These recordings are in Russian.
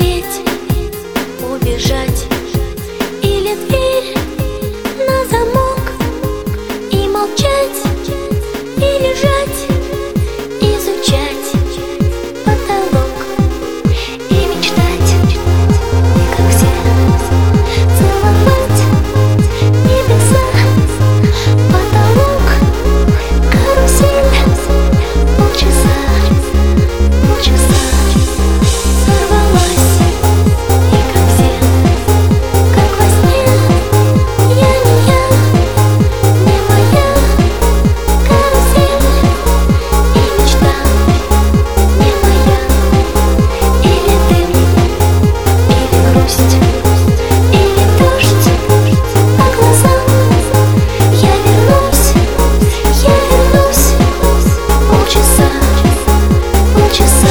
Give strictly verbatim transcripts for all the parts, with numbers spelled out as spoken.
остановить, убежать, или дверь на замок и молчать, и лежать, изучать потолок и мечтать, и как все целовать небеса, потолок, карусель, полчаса, полчаса. Сорвалась, и как все, как во сне, я не я, не моя, карусель и мечта не моя. Или дым, или грусть, или дождь по глазам. Я вернусь, я вернусь, полчаса, полчаса.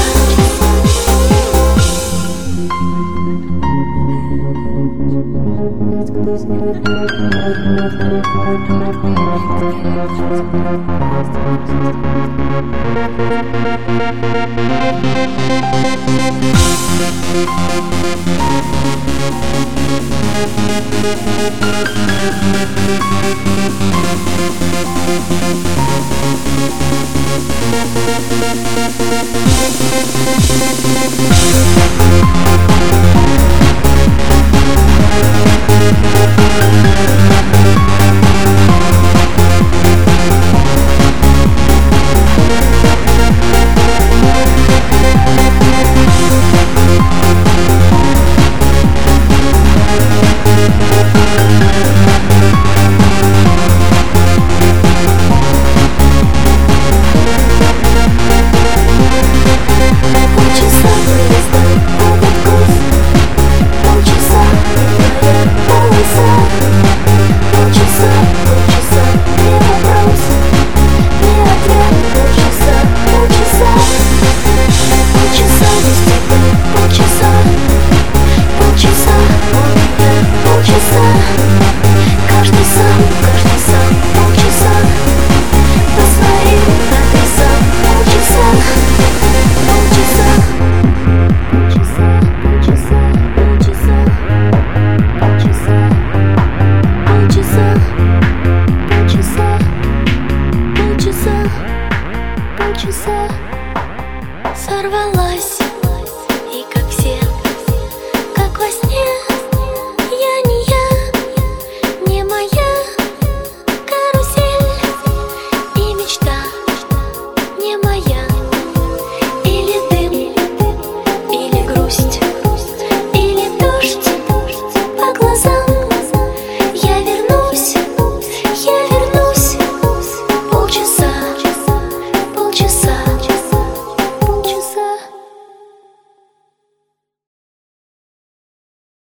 Полчаса сорвалась.